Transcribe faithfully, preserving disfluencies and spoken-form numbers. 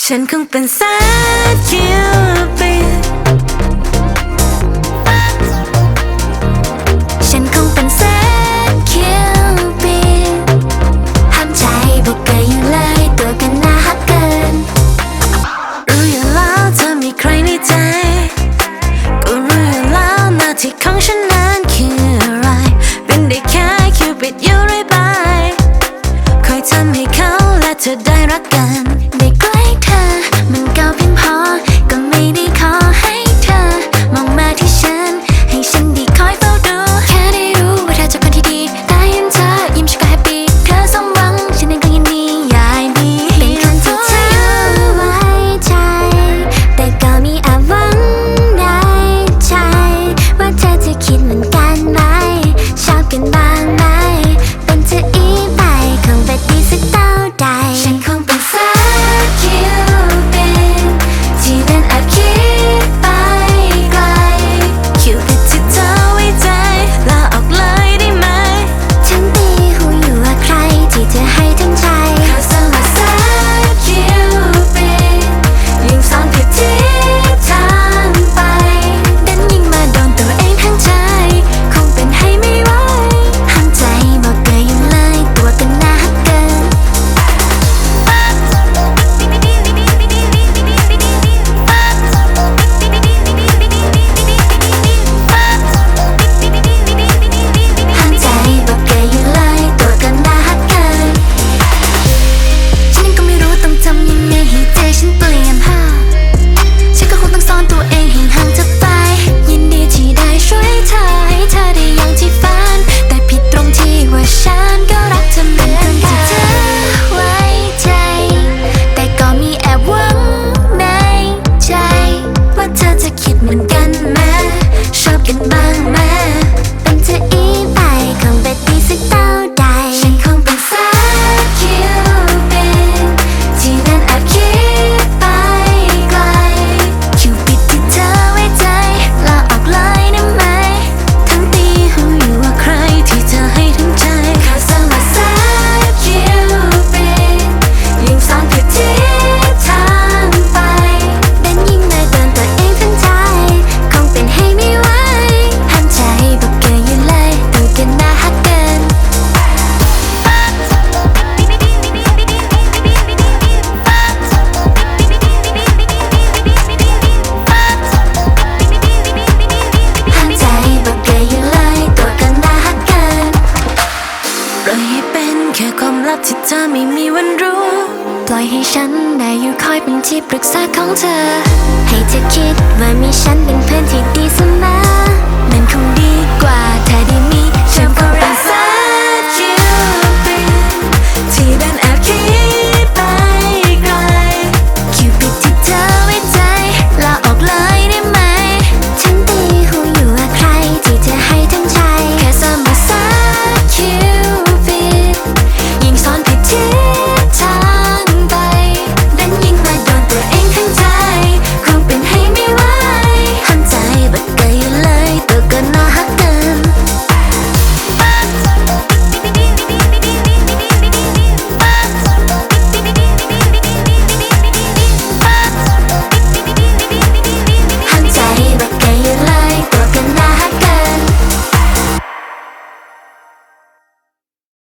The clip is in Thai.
ฉันคงเป็นแสนคิวปิดฉันคงเป็นแสนคิวปิดห้ามใจบอกเกยอยู่เลยตัวกันน่าฮักเกินรู้อยู่แล้วเธอมีใครในใจก็รู้อยู่แล้วหน้าที่ของฉันนั้นคืออะไรเป็นได้แค่คิวปิดอยู่เรื่อยไปคอยทำให้เขาและเธอได้รักกันได้ใกล้เธอมันเก่าเพียงพอก็ไม่ได้ขอให้เธอมองมาที่ฉันให้ฉันได้คอยเฝ้าดูแค่ได้รู้ว่าเธอจะคนที่ดีได้เห็นเธอยิ้มฉันก็แฮปปี้เธอสมหวังฉันเองก็ยินดียายมีเป็นคนที่เธอไว้ใจแต่ก็มีแอบหวังในใจว่าเธอจะคิดเหมือนกันไหมชอบกันบ้างไหมเป็นเธออีกไปคงแบบดีสักเท่าใดฉันคงเป็นแสนคิวปิดที่เดินแอบคิดไปไกลคิวปิดที่เธอไว้ใจลาออกเลยได้ไหมฉันตีหูอยู่ว่าใครที่จะให้ทั้งใจเขาสมัครแสนคิวปิดยิ่งซ่อนผิดที่ทางไปดันยิ่งมาโดนตัวเองทั้งใจคงเป็นให้ไม่ไหวห้ามใจบอกเกยอยู่เลยตัวกันน่าฮักเกินห้ามใจบอกเกยอยู่เลยตัวกันน่าฮักเกินฉันยังก็ไม่รู้ต้องทำยังไงให้ใจฉันเปลี่ยนฉันก็คงต้องซ่อนตัวเองให้ห่างเธอไปยินดีที่ได้ช่วยเธอให้เธอได้อย่างที่ฝันแต่ผิดตรงที่ว่าฉันก็รักเธอเหมือนกันที่เธอไว้ใจแต่ก็มีแอบหวังในใจว่าเธอจะคิดเหมือนกันไหมชอบกันบ้างไหมเป็นเธออีกไปคงแบบดีสักเท่าใดฉันคงเป็นแสนคิวปิดที่เดินแอบคิดไปไกลคิวปิดที่เธอไว้ใจลาออกเลยได้ไหมทั้งตีหูอยู่ว่าใครที่เธอให้ทั้งใจเขาสมัครแสนคิวปิดยิ่งซ่อนผิดที่ทางไปดันยิ่งมาโดนตัวเองทั้งใจคงเป็นให้ไม่ไหวห้ามใจบอกเกยอยู่เลยตัวกันน่าฮักเกินห้ามใจบอกเกยอยู่เลยตัวกันน่าฮักเกินปล่อยให้เป็นแค่ความลับที่เธอไม่มีวันรู้ปล่อยให้ฉันได้อยู่คอยเป็นที่ปรึกษาของเธอให้เธอคิดว่ามีฉันเป็นเพื่อนที่ดีเสมอมันคงดีกว่าเธอได้มี